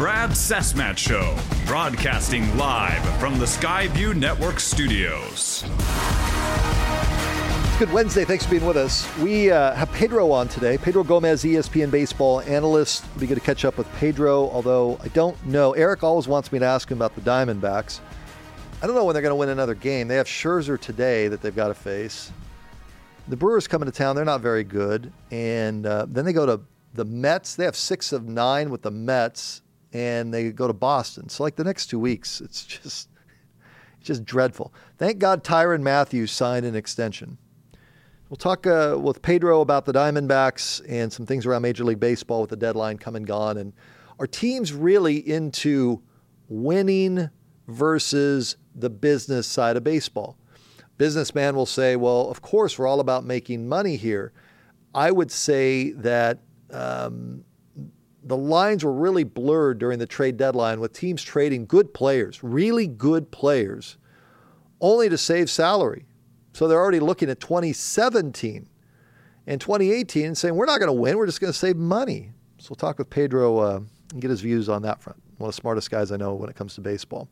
Brad Sesmat Show, broadcasting live from the Skyview Network studios. It's Good Wednesday. Thanks for being with us. We have Pedro on today. Pedro Gomez, ESPN baseball analyst. It'll be good to catch up with Pedro, although I don't know. Eric always wants me to ask him about the Diamondbacks. I don't know when they're going to win another game. They have Scherzer today that they've got to face. The Brewers coming to town. They're not very good. And then they go to the Mets. They have 6 of 9 with the Mets, and they go to Boston. So like the next 2 weeks, it's just dreadful. Thank God Tyrann Mathieu signed an extension. We'll talk with Pedro about the Diamondbacks and some things around Major League Baseball with the deadline come and gone. And are teams really into winning versus the business side of baseball? Businessman will say, well, of course, we're all about making money here. I would say that the lines were really blurred during the trade deadline with teams trading good players, really good players, only to save salary. So they're already looking at 2017 and 2018 and saying, we're not going to win. We're just going to save money. So we'll talk with Pedro and get his views on that front. One of the smartest guys I know when it comes to baseball.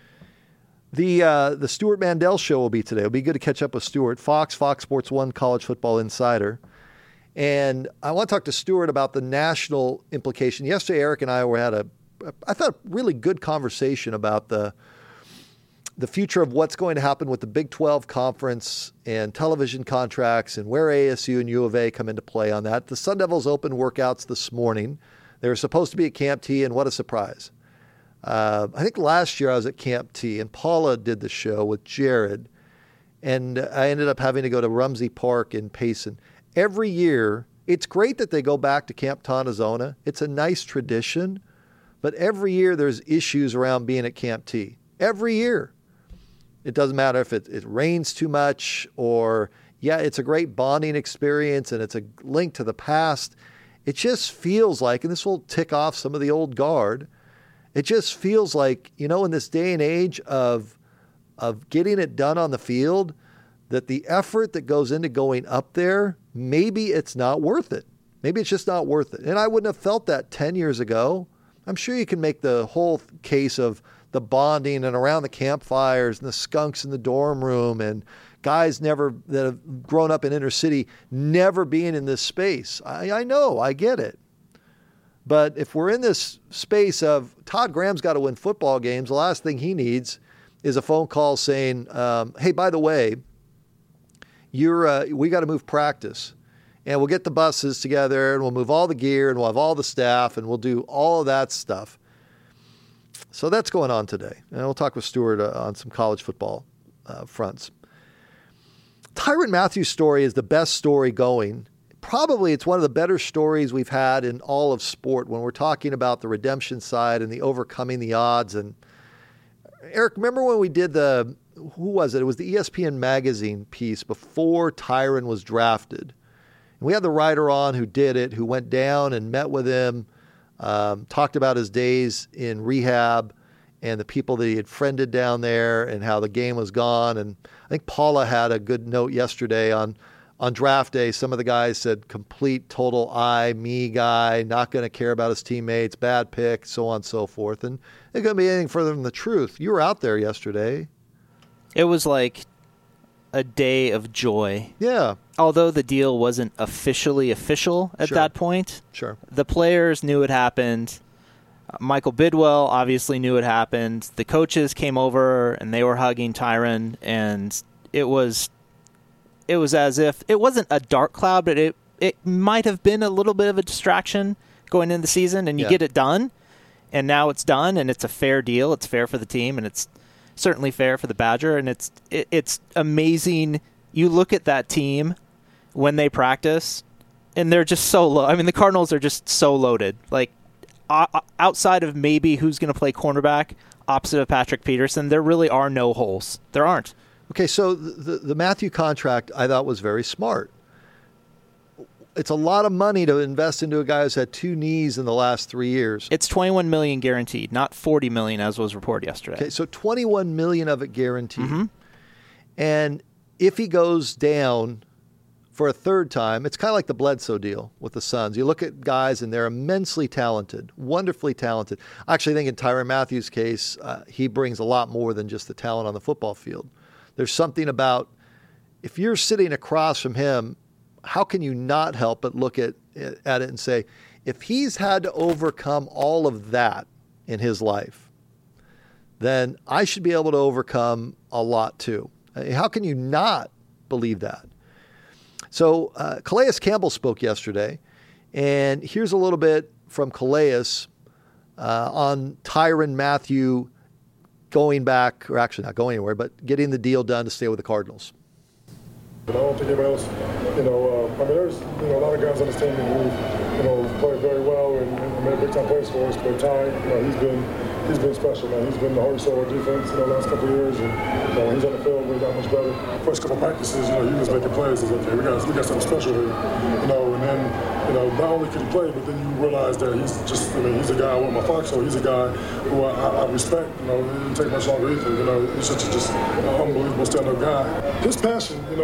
The Stuart Mandel Show will be today. It'll be good to catch up with Stuart. Fox Sports 1 College Football Insider. And I want to talk to Stuart about the national implication. Yesterday, Eric and I had I thought, really good conversation about the future of what's going to happen with the Big 12 conference and television contracts and where ASU and U of A come into play on that. The Sun Devils opened workouts this morning. They were supposed to be at Camp T, and what a surprise. I think last year I was at Camp T, and Paula did the show with Jared, and I ended up having to go to Rumsey Park in Payson. Every year, it's great that they go back to Camp Tontozona. It's a nice tradition, but every year there's issues around being at Camp T. Every year. It doesn't matter if it rains too much or, it's a great bonding experience and it's a link to the past. It just feels like, and this will tick off some of the old guard, it just feels like, in this day and age of getting it done on the field, that the effort that goes into going up there, maybe it's not worth it. Maybe it's just not worth it. And I wouldn't have felt that 10 years ago. I'm sure you can make the whole case of the bonding and around the campfires and the skunks in the dorm room and guys that have grown up in inner city never being in this space. I know, I get it. But if we're in this space of Todd Graham's got to win football games, the last thing he needs is a phone call saying, hey, by the way, we got to move practice. And we'll get the buses together and we'll move all the gear and we'll have all the staff and we'll do all of that stuff. So that's going on today. And we'll talk with Stuart on some college football fronts. Tyrann Mathieu's story is the best story going. Probably it's one of the better stories we've had in all of sport when we're talking about the redemption side and the overcoming the odds. And Eric, remember when we did who was it? It was the ESPN magazine piece before Tyrann was drafted. And we had the writer on who did it, who went down and met with him, talked about his days in rehab and the people that he had friended down there and how the game was gone. And I think Paula had a good note yesterday on draft day. Some of the guys said complete, total me guy, not going to care about his teammates, bad pick, so on and so forth. And it couldn't be anything further from the truth. You were out there yesterday. It was like a day of joy. Yeah. Although the deal wasn't officially official at that point. Sure. The players knew it happened. Michael Bidwell obviously knew it happened. The coaches came over and they were hugging Tyrann, and it was as if it wasn't a dark cloud, but it might have been a little bit of a distraction going into the season, and you get it done, and now it's done, and it's a fair deal. It's fair for the team, and it's certainly fair for the Badger, and it's amazing. You look at that team when they practice, and they're just so low. I mean, the Cardinals are just so loaded. Like, outside of maybe who's going to play cornerback opposite of Patrick Peterson, there really are no holes. There aren't. Okay, so the Mathieu contract I thought was very smart. It's a lot of money to invest into a guy who's had 2 knees in the last 3 years. It's $21 million guaranteed, not $40 million as was reported yesterday. Okay, so $21 million of it guaranteed. Mm-hmm. And if he goes down for a third time. It's kind of like the Bledsoe deal with the Suns. You look at guys and they're immensely talented, wonderfully talented. I actually think in Tyrann Mathieu's case, he brings a lot more than just the talent on the football field. There's something about, if you're sitting across from him, how can you not help but look at it and say, if he's had to overcome all of that in his life, then I should be able to overcome a lot too. How can you not believe that? So Calais Campbell spoke yesterday, and here's a little bit from Calais on Tyrann Mathieu going back, or actually not going anywhere, but getting the deal done to stay with the Cardinals. I don't think anybody else, there's a lot of guys on this team who played very well and made big time plays for us. But Ty, he's been special, man. He's been the heart and soul of defense the last couple of years, and when he's on the field, we're that much better. First couple of practices, he was making plays. It's okay, we got something special here, and then. Not only can he play, but then you realize that he's a guy I want my Foxhole. He's a guy who I respect. It didn't take much longer either. He's such an unbelievable stand-up guy. His passion, I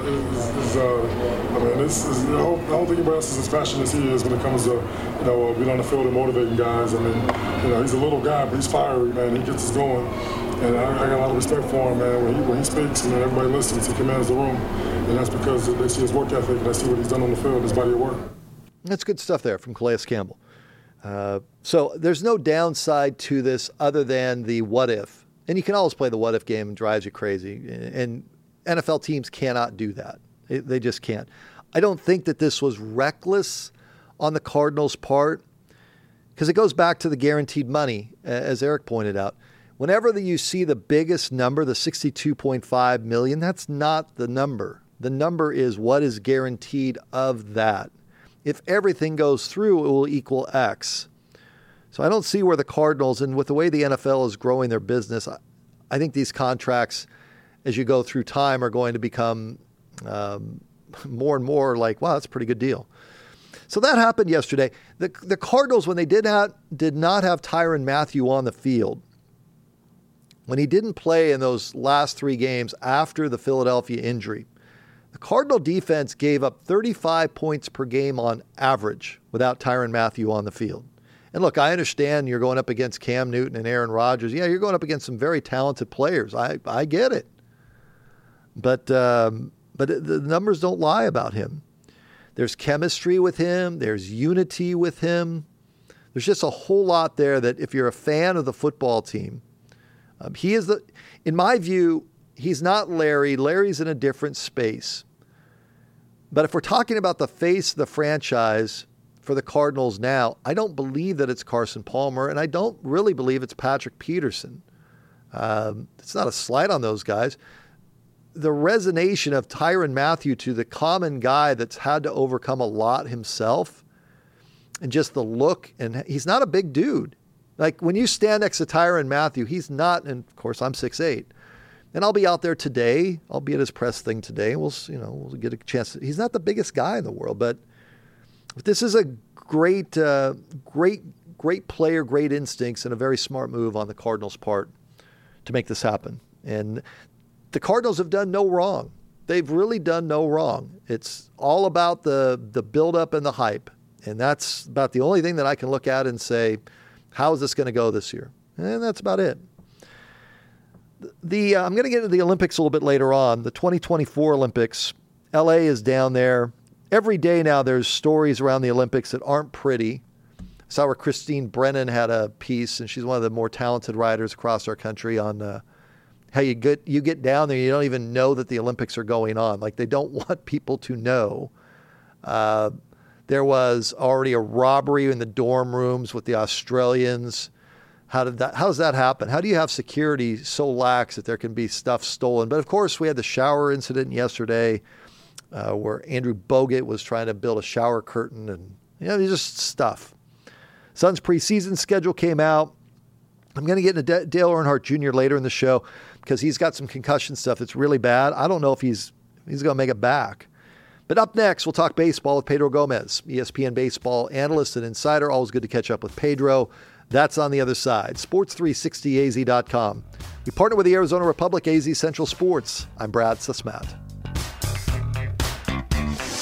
don't think anybody else is as passionate as he is when it comes to, being on the field and motivating guys. He's a little guy, but he's fiery, man. He gets us going. And I got a lot of respect for him, man. When he speaks and everybody listens, he commands the room. And that's because they see his work ethic and they see what he's done on the field, his body of work. That's good stuff there from Calais Campbell. So there's no downside to this other than the what if. And you can always play the what if game and drives you crazy. And NFL teams cannot do that. They just can't. I don't think that this was reckless on the Cardinals' part because it goes back to the guaranteed money, as Eric pointed out. Whenever you see the biggest number, the $62.5 million, that's not the number. The number is what is guaranteed of that. If everything goes through, it will equal X. So I don't see where the Cardinals, and with the way the NFL is growing their business, I think these contracts, as you go through time, are going to become more and more like, wow, that's a pretty good deal. So that happened yesterday. The Cardinals, when they did not have Tyrann Mathieu on the field, when he didn't play in those last 3 games after the Philadelphia injury, the Cardinal defense gave up 35 points per game on average without Tyrann Mathieu on the field. And look, I understand you're going up against Cam Newton and Aaron Rodgers. Yeah, you're going up against some very talented players. I get it. But the numbers don't lie about him. There's chemistry with him. There's unity with him. There's just a whole lot there that if you're a fan of the football team, he is in my view, he's not Larry. Larry's in a different space. But if we're talking about the face of the franchise for the Cardinals now, I don't believe that it's Carson Palmer, and I don't really believe it's Patrick Peterson. It's not a slight on those guys. The resonation of Tyrann Mathieu to the common guy that's had to overcome a lot himself, and just the look, and he's not a big dude. Like when you stand next to Tyrann Mathieu, he's not, and of course I'm 6'8", and I'll be out there today. I'll be at his press thing today. We'll get a chance. He's not the biggest guy in the world, but this is a great player, great instincts, and a very smart move on the Cardinals' part to make this happen. And the Cardinals have done no wrong. They've really done no wrong. It's all about the build-up and the hype, and that's about the only thing that I can look at and say, how is this going to go this year? And that's about it. I'm going to get into the Olympics a little bit later on. The 2024 Olympics, LA is down there. Every day now there's stories around the Olympics that aren't pretty. I saw where Christine Brennan had a piece, and she's one of the more talented writers across our country, on how you get down there, you don't even know that the Olympics are going on. Like, they don't want people to know. There was already a robbery in the dorm rooms with the Australians. How does that happen? How do you have security so lax that there can be stuff stolen? But of course, we had the shower incident yesterday where Andrew Bogut was trying to build a shower curtain, and just stuff. Suns preseason schedule came out. I'm going to get into Dale Earnhardt Jr. later in the show because he's got some concussion stuff that's really bad. I don't know if he's going to make it back. But up next, we'll talk baseball with Pedro Gomez, ESPN baseball analyst and insider. Always good to catch up with Pedro. That's on the other side. Sports360az.com. We partner with the Arizona Republic, AZ Central Sports. I'm Brad Susmat.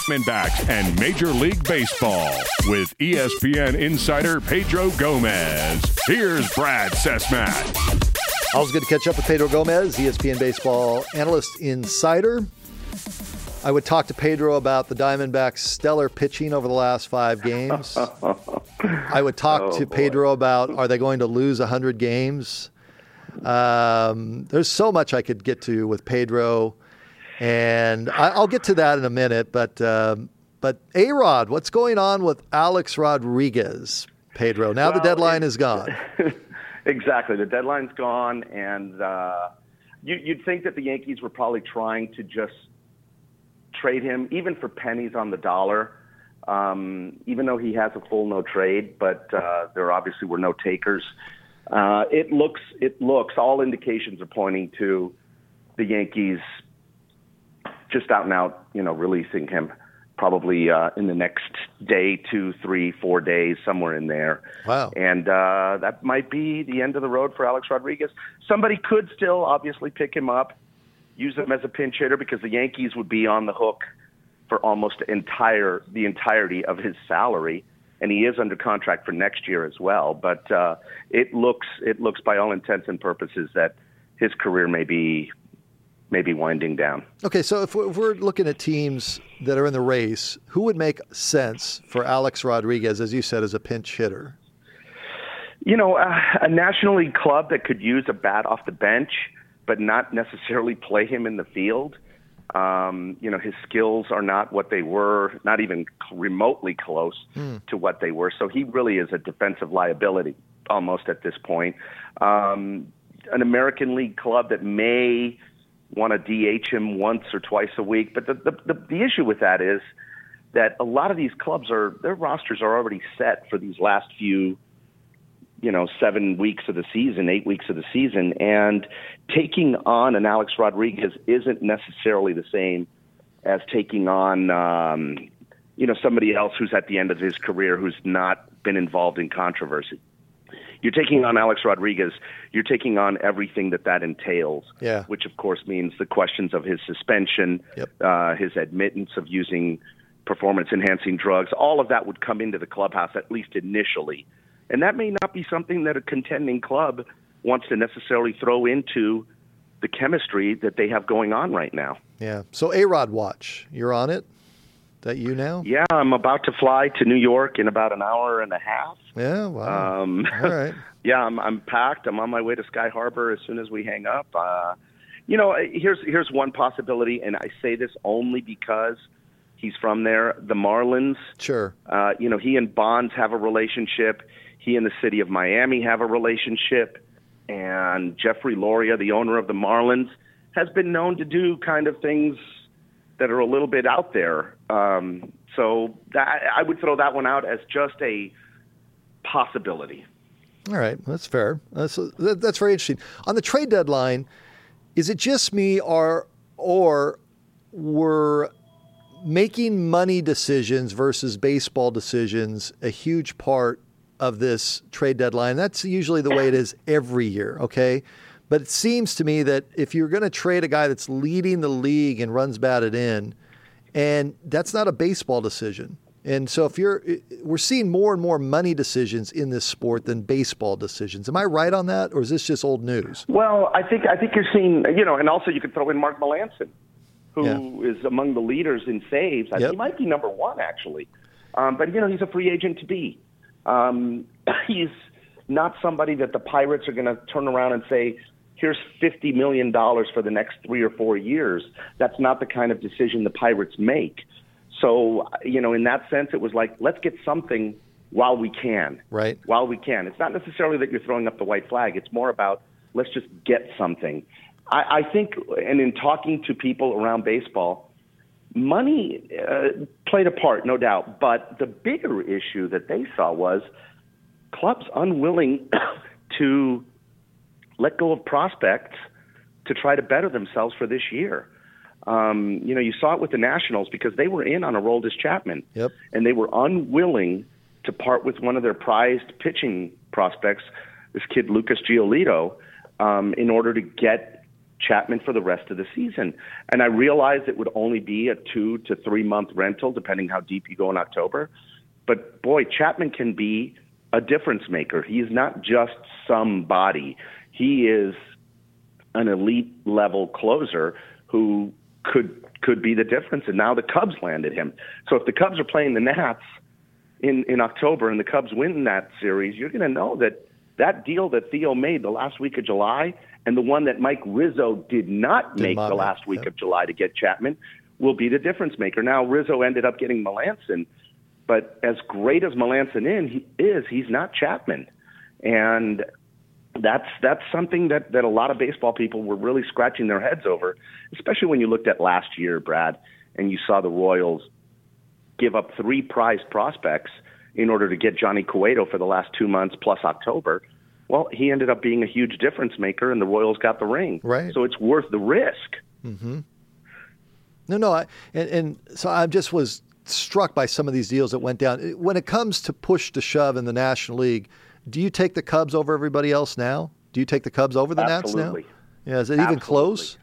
Diamondbacks and Major League Baseball with ESPN insider Pedro Gomez. Here's Brad Cessmat. Always good to catch up with Pedro Gomez, ESPN baseball analyst insider. I would talk to Pedro about the Diamondbacks' stellar pitching over the last 5 games. I would talk to Pedro about, are they going to lose 100 games? There's so much I could get to with Pedro, and I'll get to that in a minute. But A-Rod, what's going on with Alex Rodriguez, Pedro? Now the deadline is gone. Exactly. The deadline's gone, and you'd think that the Yankees were probably trying to just trade him, even for pennies on the dollar, even though he has a full no trade, but there obviously were no takers. It looks, all indications are pointing to the Yankees just out and out, releasing him probably in the next day, 2, 3, 4 days, somewhere in there. Wow. And that might be the end of the road for Alex Rodriguez. Somebody could still obviously pick him up, use him as a pinch hitter, because the Yankees would be on the hook for almost the entirety of his salary, and he is under contract for next year as well. But it looks by all intents and purposes that his career may be winding down. Okay, so if we're looking at teams that are in the race, who would make sense for Alex Rodriguez, as you said, as a pinch hitter? A National League club that could use a bat off the bench, but not necessarily play him in the field. His skills are not what they were, not even remotely close to what they were. So he really is a defensive liability almost at this point. An American League club that may want to DH him once or twice a week. But the issue with that is that a lot of these clubs their rosters are already set for these last few 7 weeks of the season, 8 weeks of the season, and taking on an Alex Rodriguez isn't necessarily the same as taking on, somebody else who's at the end of his career who's not been involved in controversy. You're taking on Alex Rodriguez, you're taking on everything that entails, which of course means the questions of his suspension, his admittance of using performance-enhancing drugs. All of that would come into the clubhouse, at least initially. And that may not be something that a contending club wants to necessarily throw into the chemistry that they have going on right now. Yeah. So A-Rod watch, you're on it? That you now? Yeah, I'm about to fly to New York in about an hour and a half. Yeah, wow. All right. Yeah, I'm packed. I'm on my way to Sky Harbor as soon as we hang up. Here's one possibility, and I say this only because he's from there. The Marlins. Sure. He and Bonds have a relationship. He and the city of Miami have a relationship. And Jeffrey Loria, the owner of the Marlins, has been known to do kind of things that are a little bit out there. So I would throw that one out as just a possibility. All right. That's fair. That's very interesting. On the trade deadline, is it just me or were making money decisions versus baseball decisions a huge part of this trade deadline? That's usually the way it is every year, okay? But it seems to me that if you're going to trade a guy that's leading the league and runs batted in, and that's not a baseball decision. And so we're seeing more and more money decisions in this sport than baseball decisions. Am I right on that, or is this just old news? Well, I think you're seeing, and also you could throw in Mark Melancon, who is among the leaders in saves. He might be number one, actually. But, he's a free agent to be. He's not somebody that the Pirates are going to turn around and say, here's $50 million for the next 3 or 4 years. That's not the kind of decision the Pirates make. So, in that sense, it was like, let's get something while we can. Right. While we can. It's not necessarily that you're throwing up the white flag. It's more about, let's just get something. I think, and in talking to people around baseball, money played a part, no doubt. But the bigger issue that they saw was clubs unwilling to let go of prospects to try to better themselves for this year. You saw it with the Nationals because they were in on Aroldis Chapman. Yep. And they were unwilling to part with one of their prized pitching prospects, this kid Lucas Giolito, in order to get Chapman for the rest of the season. And I realized it would only be a 2 to 3 month rental, depending how deep you go in October. But boy, Chapman can be a difference maker. He is not just somebody. He is an elite level closer who could be the difference. And now the Cubs landed him. So if the Cubs are playing the Nats in October and the Cubs win that series, you're going to know that deal that Theo made the last week of July and the one that Mike Rizzo did not make the last week of July to get Chapman will be the difference maker. Now, Rizzo ended up getting Melancon, but as great as Melancon is, he's not Chapman. And that's something that a lot of baseball people were really scratching their heads over, especially when you looked at last year, Brad, and you saw the Royals give up 3 prized prospects in order to get Johnny Cueto for the last 2 months plus October. Well, he ended up being a huge difference maker, and the Royals got the ring. Right. So it's worth the risk. Mm-hmm. No, and so I just was struck by some of these deals that went down. When it comes to push to shove in the National League, do you take the Cubs over everybody else now? Do you take the Cubs over the Absolutely. Nats now? Yeah, is it even close?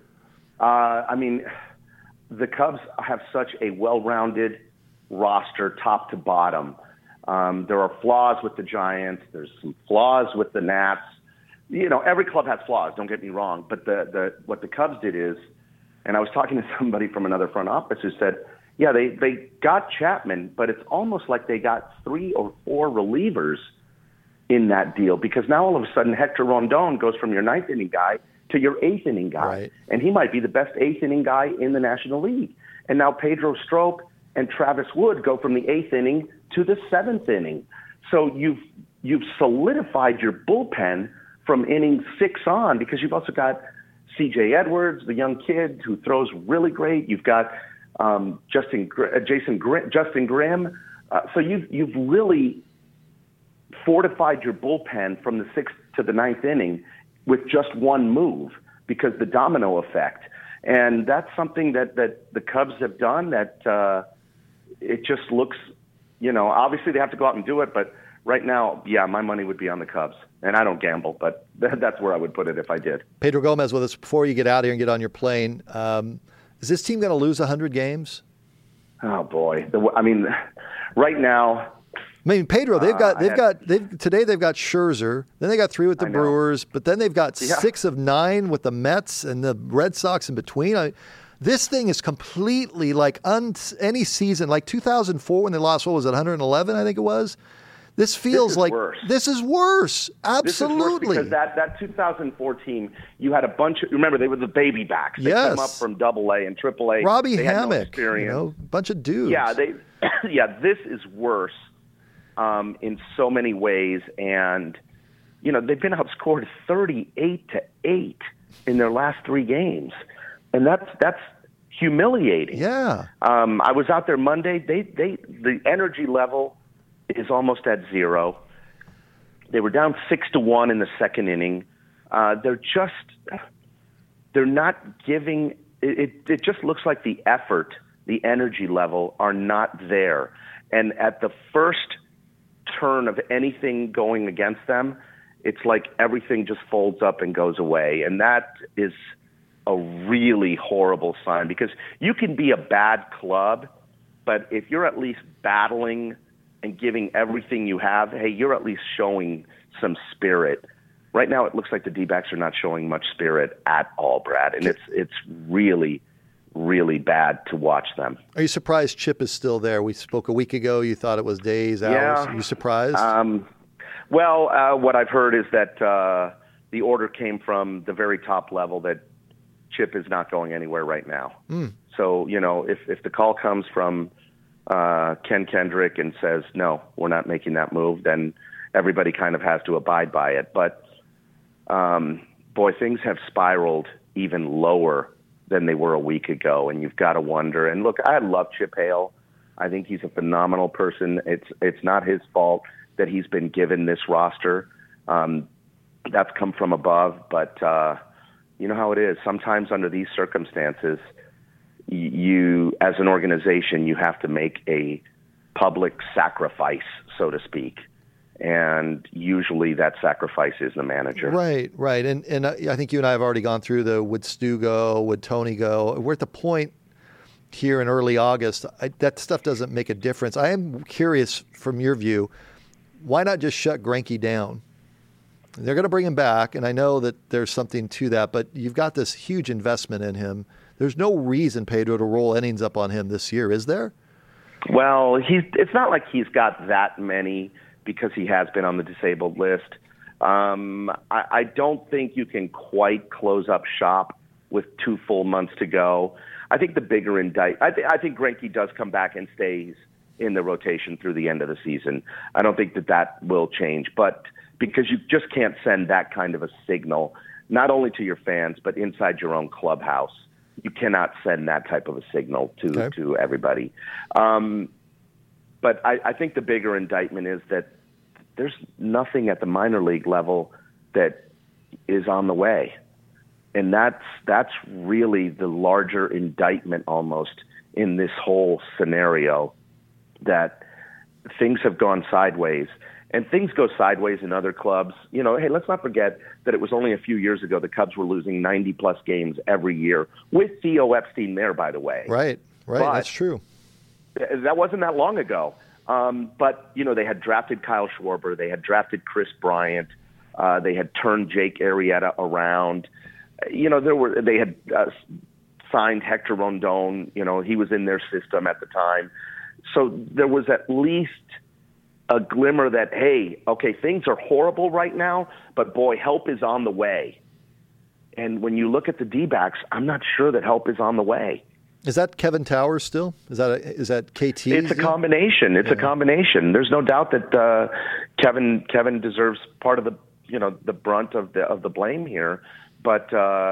I mean, the Cubs have such a well-rounded roster, top to bottom. There are flaws with the Giants. There's some flaws with the Nats. You know, every club has flaws, don't get me wrong. But what the Cubs did is, and I was talking to somebody from another front office who said, yeah, they got Chapman, but it's almost like they got 3 or 4 relievers in that deal, because now all of a sudden Hector Rondon goes from your 9th inning guy to your 8th inning guy. Right. And he might be the best 8th inning guy in the National League. And now Pedro Strop and Travis Wood go from the 8th inning to the 7th inning. So you've solidified your bullpen from inning 6 on, because you've also got C.J. Edwards, the young kid who throws really great. You've got Justin Grimm. So you've really fortified your bullpen from the 6th to the 9th inning with just one move, because the domino effect. And that's something that the Cubs have done that it just looks, you know, obviously they have to go out and do it, but right now, yeah, my money would be on the Cubs. And I don't gamble, but that's where I would put it if I did. Pedro Gomez with us. Before you get out of here and get on your plane, is this team going to lose 100 games? Oh boy! I mean, right now. I mean, Pedro, they've got Scherzer, then they got 3 with the Brewers, but then they've got 6 of 9 with the Mets and the Red Sox in between. This thing is completely like any season, like 2004 when they lost, what was it, 111, I think it was? This feels like worse. This is worse. Absolutely. This is worse because that 2004 team, you had a bunch of, remember, they were the baby backs. They came up from AA and AAA. Robbie they Hammock, had no experience. Bunch of dudes. Yeah, this is worse in so many ways. And, you know, they've been outscored 38-8 in their last 3 games. And that's humiliating. Yeah. I was out there Monday. The energy level is almost at 0. They were down 6-1 in the 2nd inning. They're not giving it just looks like the effort, the energy level are not there. And at the first turn of anything going against them, it's like everything just folds up and goes away. And that is a really horrible sign, because you can be a bad club, but if you're at least battling and giving everything you have, hey, you're at least showing some spirit. Right now, it looks like the D-backs are not showing much spirit at all, Brad, and it's really, really bad to watch them. Are you surprised Chip is still there? We spoke a week ago. You thought it was days, hours. Yeah. Are you surprised? What I've heard is that the order came from the very top level that Chip is not going anywhere right now. So, you know, if the call comes from Ken Kendrick and says, no, we're not making that move, then everybody kind of has to abide by it. But, boy, things have spiraled even lower than they were a week ago, and you've got to wonder. And look, I love Chip Hale. I think he's a phenomenal person. It's not his fault that he's been given this roster. That's come from above, but you know how it is. Sometimes under these circumstances, you, as an organization, you have to make a public sacrifice, so to speak. And usually that sacrifice is the manager. Right. And I think you and I have already gone through the would Stu go, would Tony go. We're at the point here in early August. That stuff doesn't make a difference. I am curious from your view, why not just shut Greinke down? They're going to bring him back, and I know that there's something to that, but you've got this huge investment in him. There's no reason, Pedro, to roll innings up on him this year, is there? Well, it's not like he's got that many because he has been on the disabled list. I don't think you can quite close up shop with 2 full months to go. I think the bigger I think Greinke does come back and stays in the rotation through the end of the season. I don't think that will change, but because you just can't send that kind of a signal, not only to your fans, but inside your own clubhouse. You cannot send that type of a signal to everybody. But I think the bigger indictment is that there's nothing at the minor league level that is on the way. And that's really the larger indictment almost in this whole scenario, that things have gone sideways. And things go sideways in other clubs. You know, hey, let's not forget that it was only a few years ago the Cubs were losing 90-plus games every year, with Theo Epstein there, by the way. Right, but that's true. That wasn't that long ago. But, you know, they had drafted Kyle Schwarber. They had drafted Chris Bryant. They had turned Jake Arrieta around. You know, they had signed Hector Rondon. You know, he was in their system at the time. So there was at least a glimmer that, hey, okay, things are horrible right now, but boy, help is on the way. And when you look at the D-backs, I'm not sure that help is on the way. Is that Kevin Towers still? Is that KT? It's a combination. It's a combination. There's no doubt that Kevin deserves part of the brunt of the blame here. But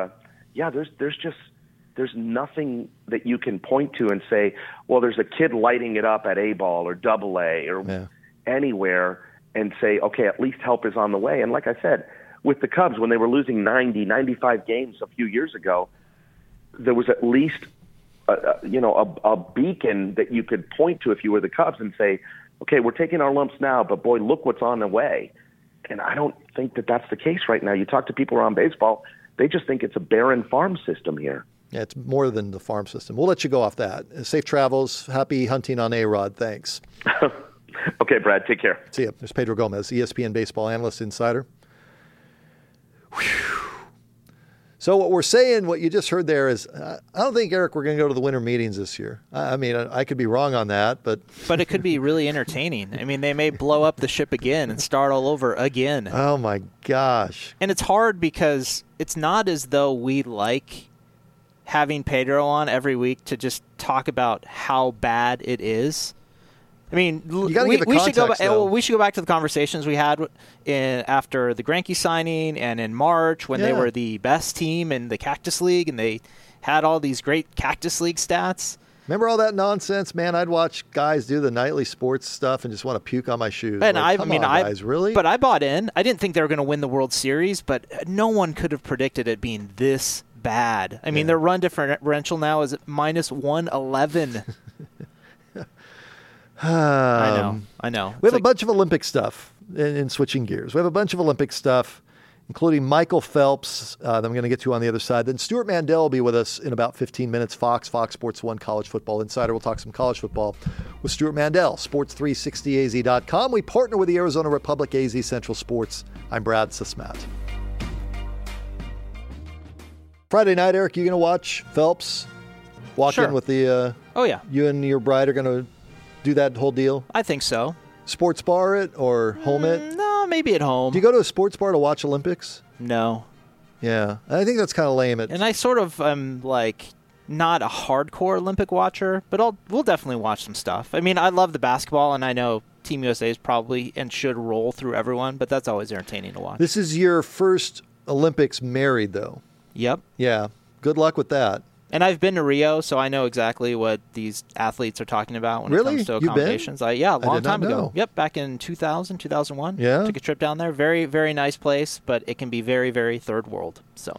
there's nothing that you can point to and say, well, there's a kid lighting it up at A-ball or AA or anywhere, and say, okay, at least help is on the way. And like I said, with the Cubs, when they were losing 90, 95 games a few years ago, there was at least a beacon that you could point to if you were the Cubs and say, okay, we're taking our lumps now, but boy, look what's on the way. And I don't think that that's the case right now. You talk to people around baseball, they just think it's a barren farm system here. Yeah, it's more than the farm system. We'll let you go off that. Safe travels. Happy hunting on A-Rod. Thanks. Okay, Brad. Take care. See ya. There's Pedro Gomez, ESPN baseball analyst insider. Whew. So what we're saying, what you just heard there is, I don't think, Eric, we're going to go to the winter meetings this year. I mean, I could be wrong on that, but... But it could be really entertaining. I mean, they may blow up the ship again and start all over again. Oh, my gosh. And it's hard because it's not as though we like having Pedro on every week to just talk about how bad it is. I mean, we should go back to the conversations we had after the Greinke signing and in March when they were the best team in the Cactus League and they had all these great Cactus League stats. Remember all that nonsense, man? I'd watch guys do the nightly sports stuff and just want to puke on my shoes. And guys, really? But I bought in. I didn't think they were going to win the World Series, but no one could have predicted it being this bad. I mean, their run differential now is minus 111. I know. We have a bunch of Olympic stuff in switching gears. We have a bunch of Olympic stuff, including Michael Phelps that I'm going to get to on the other side. Then Stuart Mandel will be with us in about 15 minutes. Fox Sports 1 College Football Insider. We'll talk some college football with Stuart Mandel, sports360az.com. We partner with the Arizona Republic AZ Central Sports. I'm Brad Sesmat. Friday night, Eric, you going to watch Phelps walk in with the... oh, yeah. You and your bride are going to do that whole deal? I think so. Sports bar it or home it? No, maybe at home. Do you go to a sports bar to watch Olympics? No. Yeah, I think that's kind of lame. And I sort of am not a hardcore Olympic watcher, but we'll definitely watch some stuff. I mean, I love the basketball, and I know Team USA is probably and should roll through everyone, but that's always entertaining to watch. This is your first Olympics married, though. Yep. Yeah. Good luck with that. And I've been to Rio, so I know exactly what these athletes are talking about when it comes to accommodations. A long time ago. Yep, back in 2000, 2001. Yeah. Took a trip down there. Very, very nice place, but it can be very, very third world. So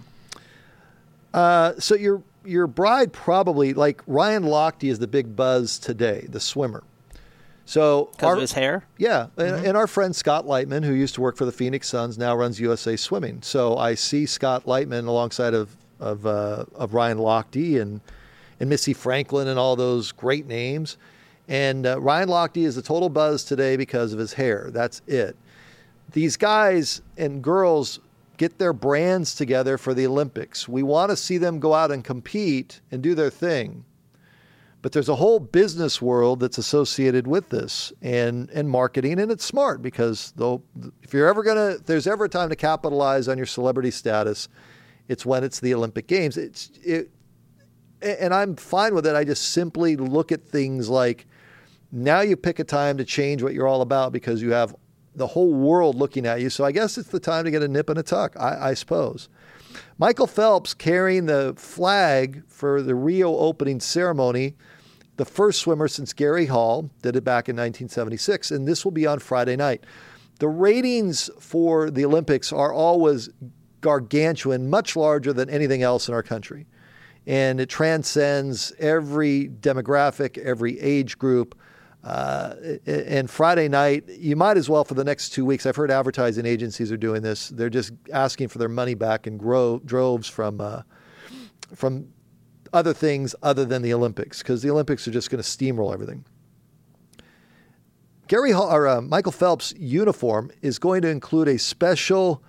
your bride probably, like Ryan Lochte is the big buzz today, the swimmer. So because of his hair? Yeah. And our friend Scott Lightman, who used to work for the Phoenix Suns, now runs USA Swimming. So I see Scott Lightman alongside of Ryan Lochte and Missy Franklin and all those great names. And Ryan Lochte is a total buzz today because of his hair. That's it. These guys and girls get their brands together for the Olympics. We want to see them go out and compete and do their thing. But there's a whole business world that's associated with this and marketing, and it's smart because if there's ever a time to capitalize on your celebrity status, it's when it's the Olympic Games. And I'm fine with it. I just simply look at things like now you pick a time to change what you're all about because you have the whole world looking at you. So I guess it's the time to get a nip and a tuck, I suppose. Michael Phelps carrying the flag for the Rio opening ceremony, the first swimmer since Gary Hall did it back in 1976, and this will be on Friday night. The ratings for the Olympics are always gargantuan, much larger than anything else in our country. And it transcends every demographic, every age group. And Friday night, you might as well for the next 2 weeks. I've heard advertising agencies are doing this. They're just asking for their money back in droves from other things other than the Olympics, because the Olympics are just going to steamroll everything. Michael Phelps' uniform is going to include a special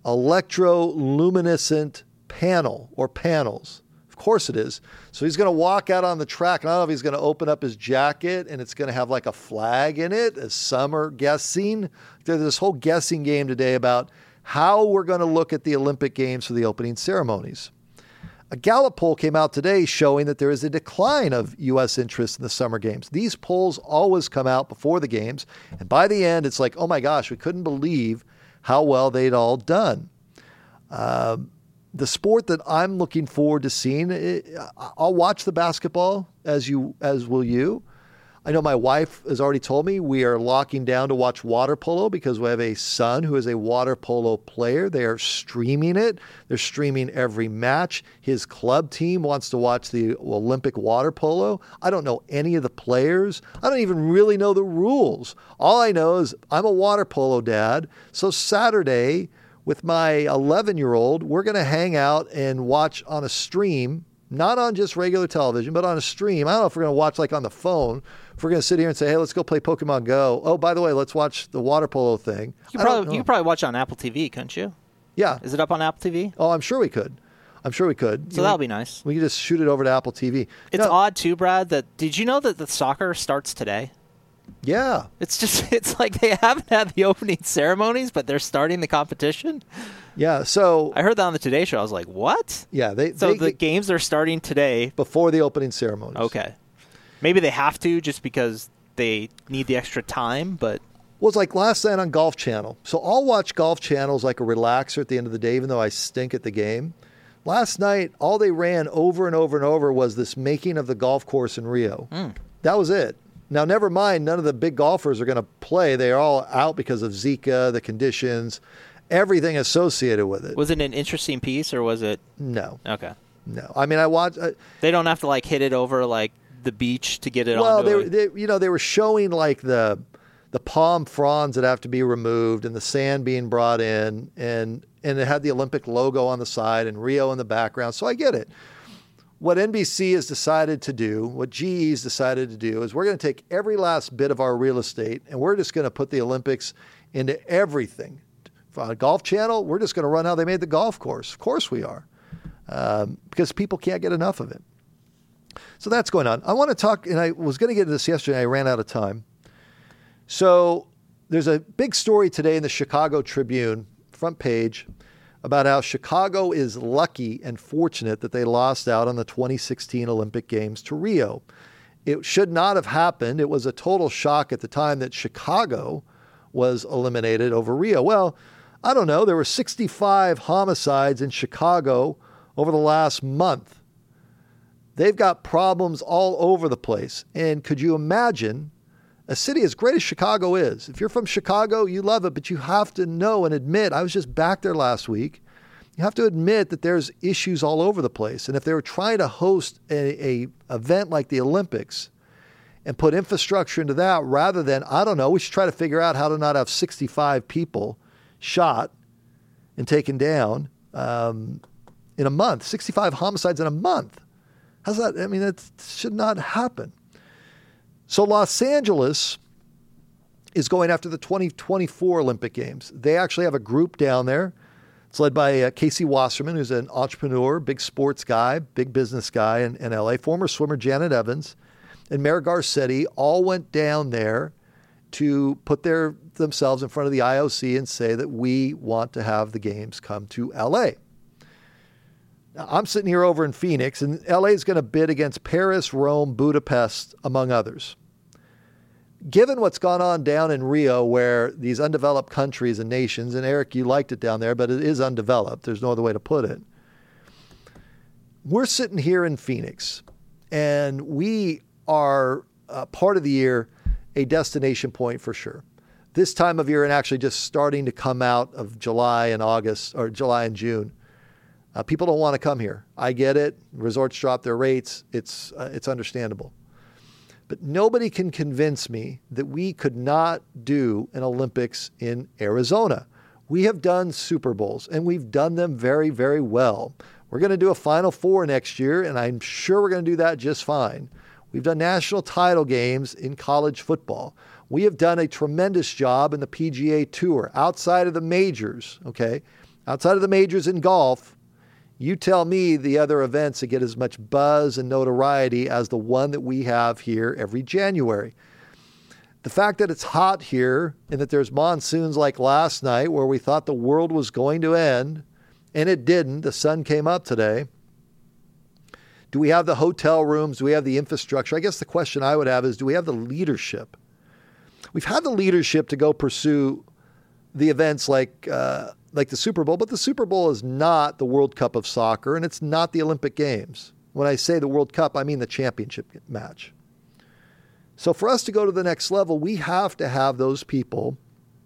electroluminescent panel or panels. Of course it is. So he's going to walk out on the track. And I don't know if he's going to open up his jacket and it's going to have like a flag in it, as some are guessing. There's this whole guessing game today about how we're going to look at the Olympic Games for the opening ceremonies. A Gallup poll came out today showing that there is a decline of U.S. interest in the Summer Games. These polls always come out before the games. And by the end, it's like, oh my gosh, we couldn't believe how well they'd all done. The sport that I'm looking forward to seeing, I'll watch the basketball as will you. I know my wife has already told me we are locking down to watch water polo because we have a son who is a water polo player. They are streaming it. They're streaming every match. His club team wants to watch the Olympic water polo. I don't know any of the players. I don't even really know the rules. All I know is I'm a water polo dad. So Saturday, with my 11-year-old, we're going to hang out and watch on a stream, not on just regular television, but on a stream. I don't know if we're going to watch like on the phone. If we're going to sit here and say, hey, let's go play Pokemon Go. Oh, by the way, let's watch the water polo thing. You could probably watch it on Apple TV, couldn't you? Yeah. Is it up on Apple TV? Oh, I'm sure we could. So that'll be nice. We could just shoot it over to Apple TV. It's odd too, Brad, did you know that the soccer starts today? Yeah. It's like they haven't had the opening ceremonies, but they're starting the competition. Yeah, so I heard that on the Today Show. I was like, what? Yeah, the games are starting today. Before the opening ceremonies. Okay. Maybe they have to just because they need the extra time, but... Well, it's like last night on Golf Channel. So I'll watch Golf Channels like a relaxer at the end of the day, even though I stink at the game. Last night, all they ran over and over and over was this making of the golf course in Rio. That was it. Now, never mind, none of the big golfers are going to play. They are all out because of Zika, the conditions, everything associated with it. Was it an interesting piece or was it? No. Okay. No. I mean, I watched. They don't have to like hit it over like the beach to get it on. Well, they were showing like the palm fronds that have to be removed and the sand being brought in, and it had the Olympic logo on the side and Rio in the background. So I get it. What NBC has decided to do, what GE's decided to do, is we're going to take every last bit of our real estate and we're just going to put the Olympics into everything. On Golf Channel, we're just going to run how they made the golf course. Of course we are, because people can't get enough of it. So that's going on. I want to talk, and I was going to get into this yesterday. I ran out of time. So there's a big story today in the Chicago Tribune, front page, about how Chicago is lucky and fortunate that they lost out on the 2016 Olympic Games to Rio. It should not have happened. It was a total shock at the time that Chicago was eliminated over Rio. Well, I don't know. There were 65 homicides in Chicago over the last month. They've got problems all over the place. And could you imagine a city as great as Chicago is? If you're from Chicago, you love it, but you have to know and admit, I was just back there last week. You have to admit that there's issues all over the place. And if they were trying to host a event like the Olympics, and put infrastructure into that rather than, I don't know, we should try to figure out how to not have 65 people shot and taken down in a month, 65 homicides in a month. How's that? I mean, that should not happen. So Los Angeles is going after the 2024 Olympic Games. They actually have a group down there. It's led by Casey Wasserman, who's an entrepreneur, big sports guy, big business guy in LA, former swimmer Janet Evans, and Mayor Garcetti all went down there to put themselves in front of the IOC and say that we want to have the games come to LA. Now, I'm sitting here over in Phoenix, and LA is going to bid against Paris, Rome, Budapest, among others. Given what's gone on down in Rio, where these undeveloped countries and nations, and Eric, you liked it down there, but it is undeveloped. There's no other way to put it. We're sitting here in Phoenix, and we are part of the year a destination point for sure. This time of year, and actually just starting to come out of July and August, or July and June, people don't want to come here. I get it. Resorts drop their rates. It's understandable. But nobody can convince me that we could not do an Olympics in Arizona. We have done Super Bowls, and we've done them very, very well. We're going to do a Final Four next year, and I'm sure we're going to do that just fine. We've done national title games in college football. We have done a tremendous job in the PGA Tour outside of the majors, okay? Outside of the majors in golf, you tell me the other events that get as much buzz and notoriety as the one that we have here every January. The fact that it's hot here and that there's monsoons like last night where we thought the world was going to end, and it didn't. The sun came up today. Do we have the hotel rooms? Do we have the infrastructure? I guess the question I would have is, do we have the leadership? We've had the leadership to go pursue the events like the Super Bowl, but the Super Bowl is not the World Cup of soccer, and it's not the Olympic Games. When I say the World Cup, I mean the championship match. So for us to go to the next level, we have to have those people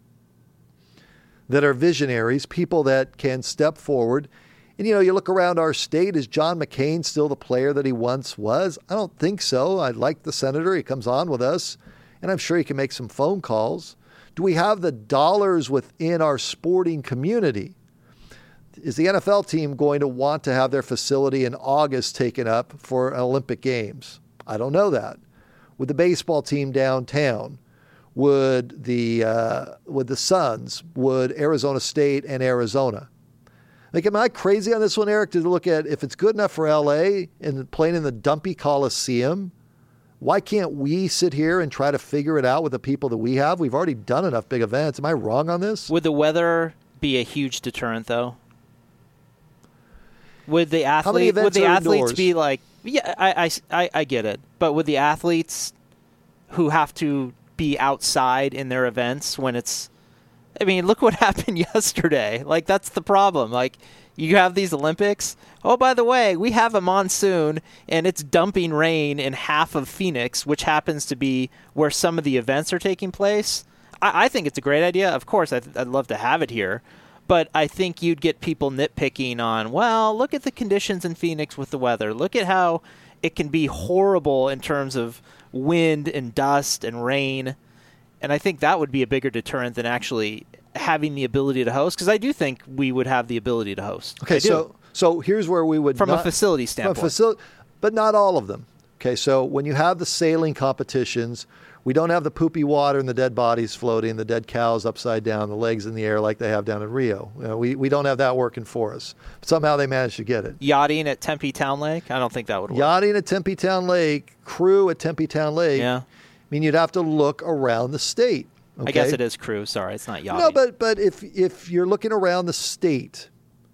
that are visionaries, people that can step forward. And, you look around our state, is John McCain still the player that he once was? I don't think so. I like the senator. He comes on with us, and I'm sure he can make some phone calls. Do we have the dollars within our sporting community? Is the NFL team going to want to have their facility in August taken up for Olympic Games? I don't know that. Would the baseball team downtown? Would the Suns? Would Arizona State and Arizona? Like, am I crazy on this one, Eric, to look at if it's good enough for LA and playing in the dumpy Coliseum? Why can't we sit here and try to figure it out with the people that we have? We've already done enough big events. Am I wrong on this? Would the weather be a huge deterrent, though? Would the athletes be like, yeah, I get it. But would the athletes who have to be outside in their events when it's, I mean, look what happened yesterday. Like, that's the problem. Like, you have these Olympics. Oh, by the way, we have a monsoon, and it's dumping rain in half of Phoenix, which happens to be where some of the events are taking place. I think it's a great idea. Of course, I'd love to have it here. But I think you'd get people nitpicking on, well, look at the conditions in Phoenix with the weather. Look at how it can be horrible in terms of wind and dust and rain. And I think that would be a bigger deterrent than actually having the ability to host, because I do think we would have the ability to host. Okay, so here's where we would... From a facility standpoint. But not all of them. Okay, so when you have the sailing competitions, we don't have the poopy water and the dead bodies floating, the dead cows upside down, the legs in the air like they have down in Rio. We don't have that working for us. But somehow they managed to get it. Yachting at Tempe Town Lake? I don't think that would work. Yachting at Tempe Town Lake, crew at Tempe Town Lake. Yeah. I mean, you'd have to look around the state. Okay? I guess it is crew. Sorry, it's not yachting. No, but if you're looking around the state,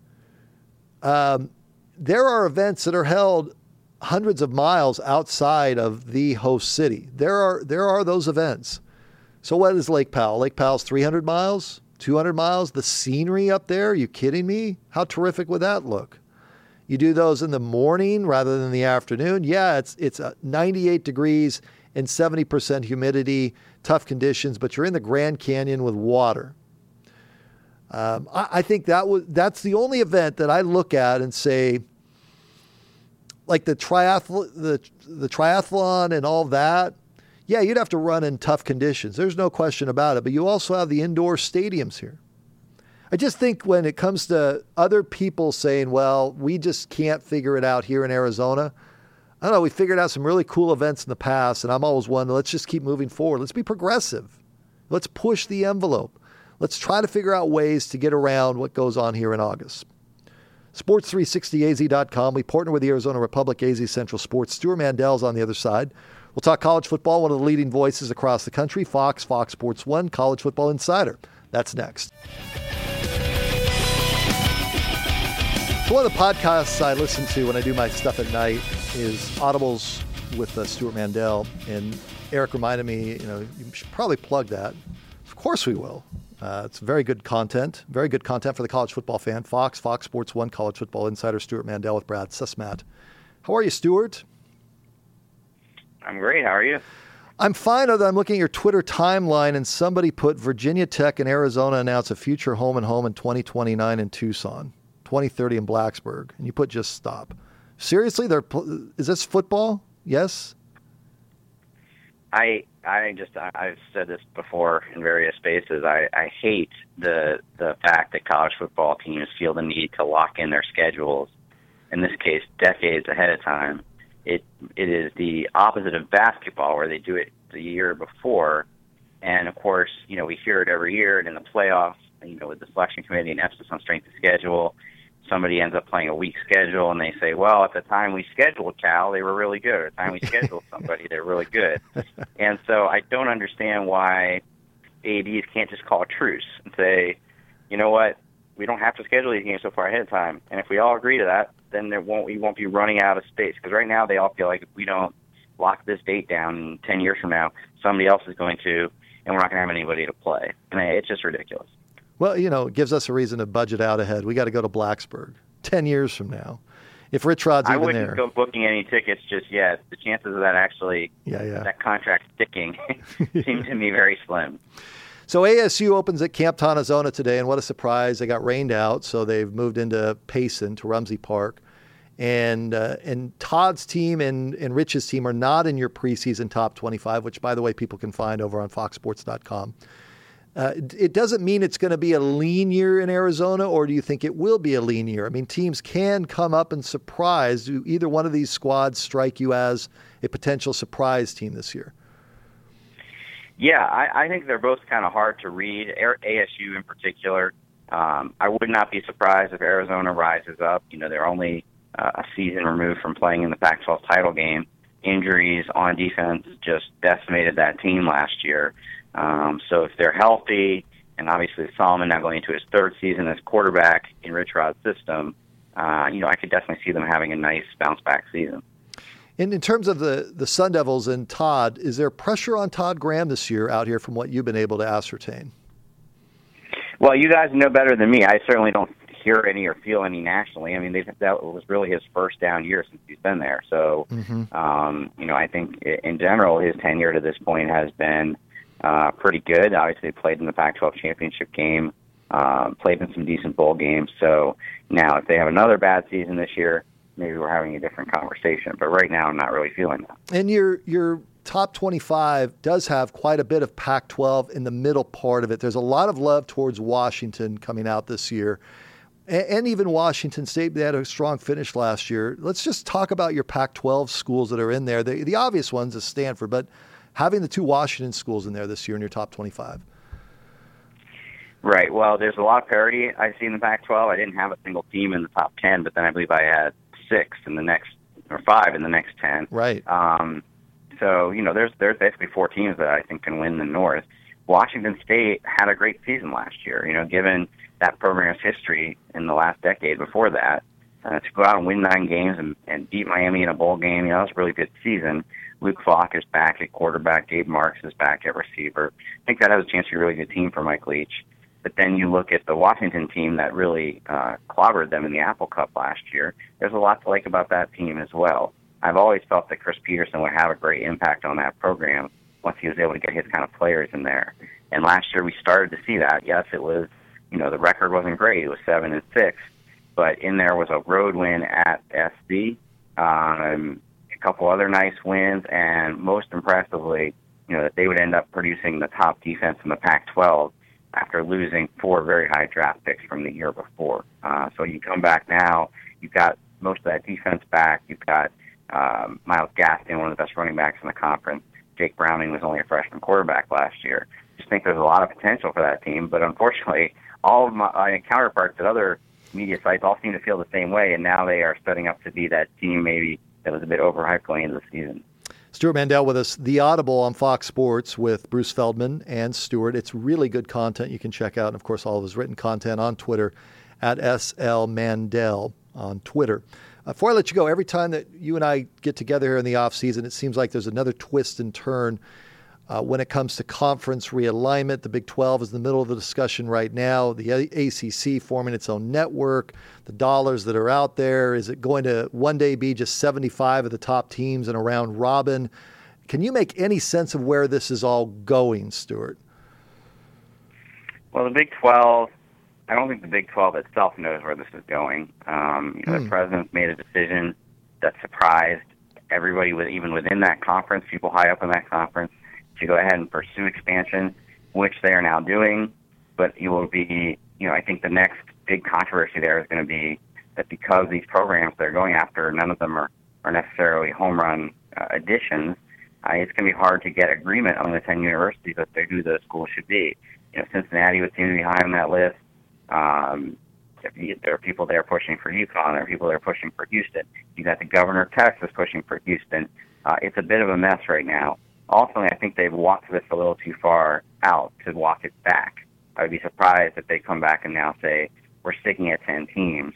there are events that are held hundreds of miles outside of the host city. There are those events. So what is Lake Powell? Lake Powell's 300 miles, 200 miles. The scenery up there, are you kidding me? How terrific would that look? You do those in the morning rather than the afternoon. Yeah, it's 98 degrees and 70% humidity, tough conditions, but you're in the Grand Canyon with water. I think that's the only event that I look at and say, like the triathlon and all that, Yeah, you'd have to run in tough conditions. There's no question about it. But you also have the indoor stadiums here. I just think when it comes to other people saying, well, we just can't figure it out here in Arizona, I don't know, we figured out some really cool events in the past, and I'm always one, let's just keep moving forward. Let's be progressive. Let's push the envelope. Let's try to figure out ways to get around what goes on here in August. Sports360az.com. We partner with the Arizona Republic AZ Central Sports. Stuart Mandell's on the other side. We'll talk college football, one of the leading voices across the country, Fox Sports 1, College Football Insider. That's next. So one of the podcasts I listen to when I do my stuff at night is Audibles with Stuart Mandell. And Eric reminded me, you should probably plug that. Of course we will. It's very good content for the college football fan. Fox Sports 1, College Football Insider, Stuart Mandell with Brad Sesmat. How are you, Stuart? I'm great. How are you? I'm fine, other than I'm looking at your Twitter timeline, and somebody put Virginia Tech and Arizona announce a future home in 2029 in Tucson, 2030 in Blacksburg, and you put just stop. Seriously? Is this football? Yes? I've said this before in various spaces. I hate the fact that college football teams feel the need to lock in their schedules, in this case, decades ahead of time. It is the opposite of basketball, where they do it the year before. And, of course, we hear it every year. And in the playoffs, with the selection committee and emphasis on strength of schedule, somebody ends up playing a weak schedule, and they say, well, at the time we scheduled Cal, they were really good. At the time we scheduled somebody, they're really good. And so I don't understand why ADs can't just call a truce and say, you know what, we don't have to schedule these games so far ahead of time. And if we all agree to that, then we won't be running out of space. Because right now they all feel like if we don't lock this date down 10 years from now, somebody else is going to, and we're not going to have anybody to play. And it's just ridiculous. Well, it gives us a reason to budget out ahead. We got to go to Blacksburg 10 years from now. If Rich Rod's even there. I wouldn't go booking any tickets just yet. The chances of that actually, that contract sticking seem to me very slim. So ASU opens at Camp Tonazona today, and what a surprise. They got rained out, so they've moved into Payson, to Rumsey Park. And Todd's team and Rich's team are not in your preseason top 25, which, by the way, people can find over on foxsports.com. It doesn't mean it's going to be a lean year in Arizona, or do you think it will be a lean year? I mean, teams can come up and surprise. Do either one of these squads strike you as a potential surprise team this year? Yeah, I think they're both kind of hard to read. ASU in particular, I would not be surprised if Arizona rises up. They're only a season removed from playing in the Pac-12 title game. Injuries on defense just decimated that team last year. So if they're healthy, and obviously Solomon now going into his third season as quarterback in Rich Rod's system, I could definitely see them having a nice bounce-back season. And in terms of the Sun Devils and Todd, is there pressure on Todd Graham this year out here from what you've been able to ascertain? Well, you guys know better than me. I certainly don't hear any or feel any nationally. I mean, that was really his first down year since he's been there. So, I think in general his tenure to this point has been pretty good. Obviously, played in the Pac-12 championship game, played in some decent bowl games. So now if they have another bad season this year, maybe we're having a different conversation. But right now I'm not really feeling that. And your top 25 does have quite a bit of Pac-12 in the middle part of it. There's a lot of love towards Washington coming out this year. And even Washington State, they had a strong finish last year. Let's just talk about your Pac-12 schools that are in there. The obvious ones is Stanford, but having the two Washington schools in there this year in your top 25. Right. Well, there's a lot of parity I see in the Pac-12. I didn't have a single team in the top 10, but then I believe I had 5 in the next 10. Right. So, there's basically 4 teams that I think can win the North. Washington State had a great season last year, given that program's history in the last decade before that. To go out and win 9 games and beat Miami in a bowl game, that was a really good season. Luke Falk is back at quarterback. Gabe Marks is back at receiver. I think that has a chance to be a really good team for Mike Leach. But then you look at the Washington team that really clobbered them in the Apple Cup last year. There's a lot to like about that team as well. I've always felt that Chris Peterson would have a great impact on that program once he was able to get his kind of players in there. And last year we started to see that. Yes, it was, the record wasn't great. It was 7-6. But in there was a road win at SC, a couple other nice wins, and most impressively, that they would end up producing the top defense in the Pac-12 after losing 4 very high draft picks from the year before. So you come back now, you've got most of that defense back. You've got Myles Gaskin, one of the best running backs in the conference. Jake Browning was only a freshman quarterback last year. Just think there's a lot of potential for that team, but unfortunately, all of my counterparts at other media sites all seem to feel the same way, and now they are setting up to be that team maybe that was a bit overhyped going into the season. Stewart Mandel with us, The Audible on Fox Sports with Bruce Feldman and Stewart. It's really good content you can check out, and of course all of his written content on Twitter at SL Mandel on Twitter. Before I let you go, every time that you and I get together here in the off season, it seems like there's another twist and turn when it comes to conference realignment. The Big 12 is in the middle of the discussion right now. The ACC forming its own network, the dollars that are out there. Is it going to one day be just 75 of the top teams in a round robin? Can you make any sense of where this is all going, Stewart? Well, the Big 12, I don't think the Big 12 itself knows where this is going. The president made a decision that surprised everybody, even within that conference, people high up in that conference, to go ahead and pursue expansion, which they are now doing. But it will be, I think the next big controversy there is going to be that because these programs they're going after, none of them are necessarily home run additions, it's going to be hard to get agreement on the 10 universities as to who those schools should be. Cincinnati would seem to be high on that list. There are people there pushing for UConn. There are people there pushing for Houston. You got the governor of Texas pushing for Houston. It's a bit of a mess right now. Ultimately, I think they've walked this a little too far out to walk it back. I would be surprised if they come back and now say, we're sticking at 10 teams.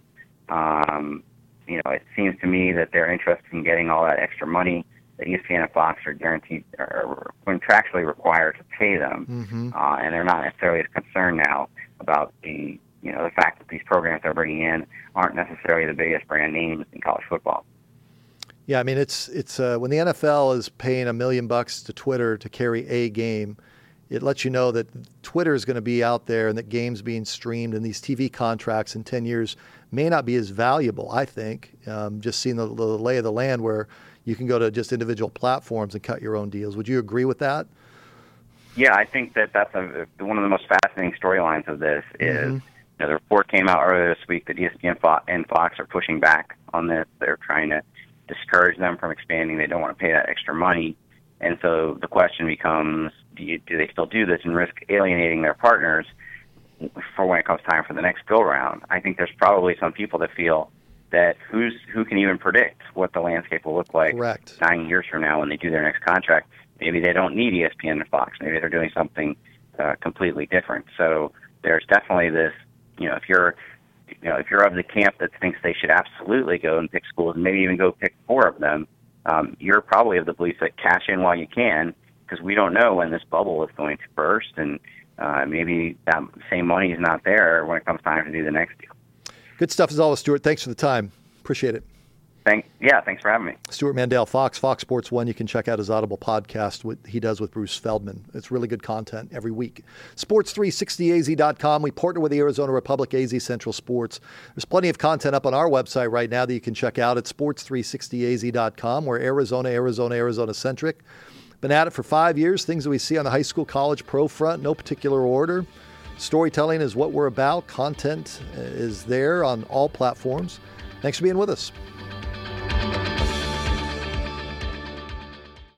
It seems to me that they're interested in getting all that extra money that ESPN and Fox are guaranteed or contractually required to pay them. And they're not necessarily as concerned now about the fact that these programs they're bringing in aren't necessarily the biggest brand names in college football. Yeah, I mean, it's when the NFL is paying $1 million to Twitter to carry a game, it lets you know that Twitter is going to be out there and that games being streamed and these TV contracts in 10 years may not be as valuable, I think. Just seeing the lay of the land where you can go to just individual platforms and cut your own deals. Would you agree with that? Yeah, I think that's one of the most fascinating storylines of this is the report came out earlier this week that ESPN and Fox are pushing back on this. They're trying to discourage them from expanding. They don't want to pay that extra money. And so the question becomes, do they still do this and risk alienating their partners for when it comes time for the next go-round? I think there's probably some people that feel that who can even predict what the landscape will look like 9 years from now when they do their next contract. Maybe they don't need ESPN and Fox. Maybe they're doing something completely different. So there's definitely this, if you're of the camp that thinks they should absolutely go and pick schools and maybe even go pick 4 of them, you're probably of the belief that cash in while you can, because we don't know when this bubble is going to burst, and maybe that same money is not there when it comes time to do the next deal. Good stuff as always, Stewart. Thanks for the time. Appreciate it. Thanks for having me. Stewart Mandel, Fox Sports 1. You can check out his Audible podcast, what he does with Bruce Feldman. It's really good content every week. Sports360az.com. We partner with the Arizona Republic AZ Central Sports. There's plenty of content up on our website right now that you can check out at sports360az.com. We're Arizona-centric. Been at it for 5 years. Things that we see on the high school, college, pro front, no particular order. Storytelling is what we're about. Content is there on all platforms. Thanks for being with us.